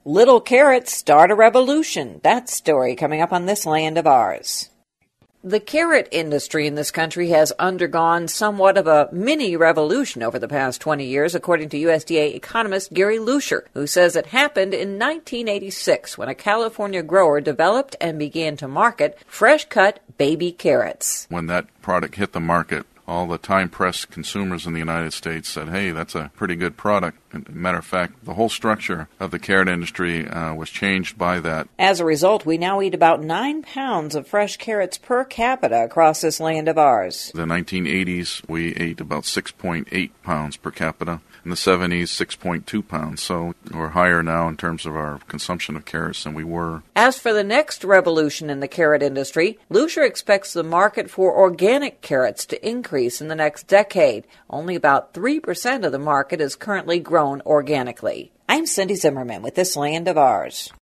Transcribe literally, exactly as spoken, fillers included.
Little carrots start a revolution. That story coming up on This Land of Ours. The carrot industry in this country has undergone somewhat of a mini revolution over the past twenty years, according to U S D A economist Gary Lucier, who says it happened in nineteen eighty-six when a California grower developed and began to market fresh-cut baby carrots. When that product hit the market, all the time-pressed consumers in the United States said, hey, that's a pretty good product. And, matter of fact, the whole structure of the carrot industry uh, was changed by that. As a result, we now eat about nine pounds of fresh carrots per capita across this land of ours. In the nineteen eighties, we ate about six point eight pounds per capita. In the seventies, six point two pounds. So we're higher now in terms of our consumption of carrots than we were. As for the next revolution in the carrot industry, Lucier expects the market for organic carrots to increase in the next decade. Only about three percent of the market is currently grown organically. I'm Cindy Zimmerman with This Land of Ours.